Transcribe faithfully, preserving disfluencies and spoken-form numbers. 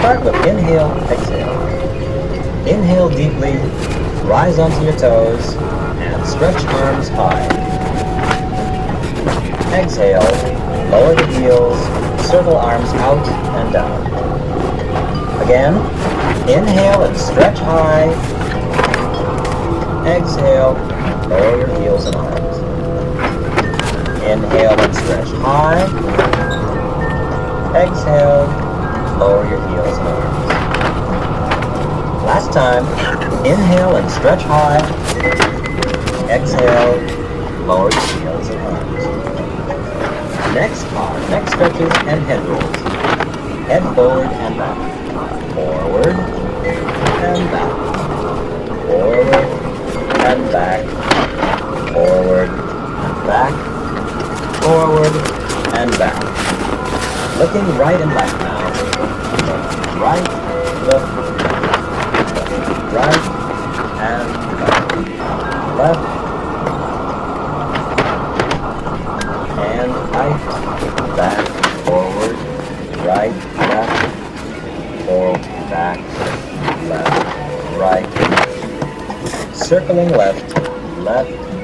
start with inhale, exhale. Inhale deeply, rise onto your toes, and stretch arms high. Exhale, lower the heels, circle arms out and down. Again, inhale and stretch high. Exhale, lower your heels and arms. Inhale and stretch high. Exhale, lower your heels and arms. Last time, inhale and stretch high. Exhale, lower your heels and arms. Next are neck stretches and head rolls. Head forward and back. Forward and back. Forward and back. Forward and back. Forward and back. Looking right and left now. Right, left, right, and left. Left, and right, back, forward, right, left, forward, back, left, right. Circling left, left,